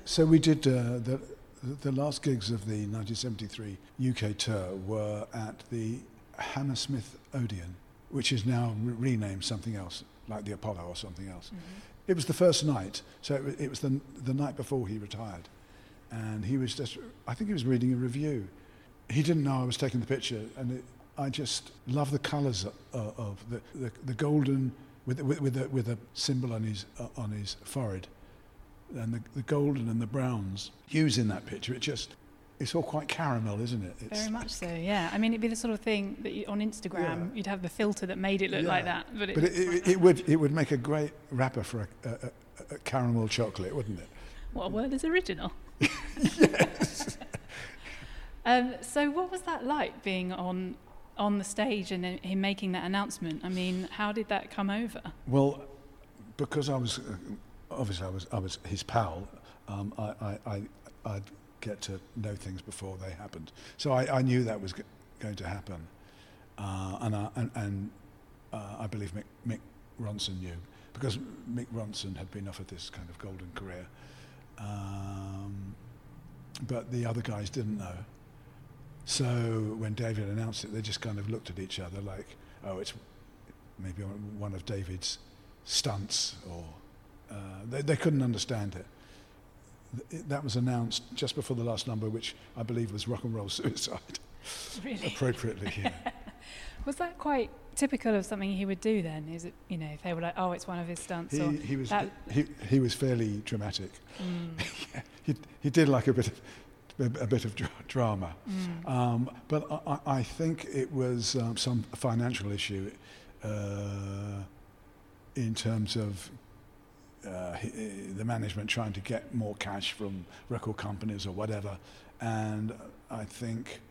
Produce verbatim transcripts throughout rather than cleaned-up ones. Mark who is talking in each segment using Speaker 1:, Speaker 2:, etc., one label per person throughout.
Speaker 1: So we did uh, the the last gigs of the nineteen seventy-three U K tour were at the Hammersmith Odeon, which is now re- renamed something else, like the Apollo or something else. Mm-hmm. It was the first night, so it, it was the the night before he retired, and he was just, I think he was reading a review. He didn't know I was taking the picture, and it, I just love the colours of, of the, the the golden with with with a, with a symbol on his uh, on his forehead, and the, the golden and the browns hues in that picture. It just, it's all quite caramel, isn't it? It's
Speaker 2: Very much so, yeah. I mean, it'd be the sort of thing that you, on Instagram, yeah. you'd have the filter that made it look yeah. like that. But it,
Speaker 1: but it, it,
Speaker 2: like
Speaker 1: it would it would make a great wrapper for a, a, a, a caramel chocolate, wouldn't it?
Speaker 2: What a word is original.
Speaker 1: Yes.
Speaker 2: um, so what was that like, being on on the stage and him making that announcement? I mean, how did that come over?
Speaker 1: Well, because I was, uh, obviously I was I was his pal, um, I, I, I, I'd get to know things before they happened. So I, I knew that was g- going to happen. Uh, and I, and, and uh, I believe Mick, Mick Ronson knew, because Mick Ronson had been offered this kind of golden career. Um, but the other guys didn't know. So when David announced it, they just kind of looked at each other like, oh, it's maybe one of David's stunts, or uh, they, they couldn't understand it. It. That was announced just before the last number, which I believe was Rock and Roll Suicide.
Speaker 2: Really?
Speaker 1: Appropriately, yeah.
Speaker 2: Was that quite typical of something he would do then? Is it, you know, if they were like, oh, it's one of his stunts?
Speaker 1: He,
Speaker 2: or
Speaker 1: he was
Speaker 2: that
Speaker 1: he, he was fairly dramatic.
Speaker 2: Mm.
Speaker 1: yeah, he he did like a bit of a, a bit of dra- drama,
Speaker 2: mm.
Speaker 1: um, but I, I think it was um, some financial issue uh, in terms of uh, he, the management trying to get more cash from record companies or whatever, and I think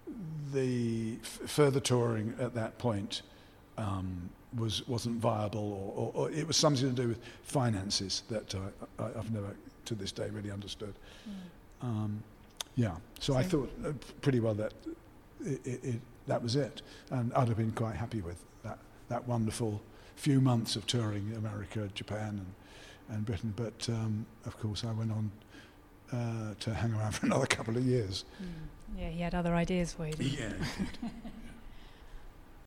Speaker 1: the f- further touring at that point um, was wasn't viable, or, or, or it was something to do with finances that uh, I, I've never to this day really understood. Mm. Um, yeah, so, so I thought uh, pretty well that it, it, it, that was it, and I'd have been quite happy with that that wonderful few months of touring America, Japan, and and Britain. But um, of course, I went on uh, to hang around for another couple of years.
Speaker 2: Mm. Yeah, he had other ideas for you, didn't he?
Speaker 1: Yeah.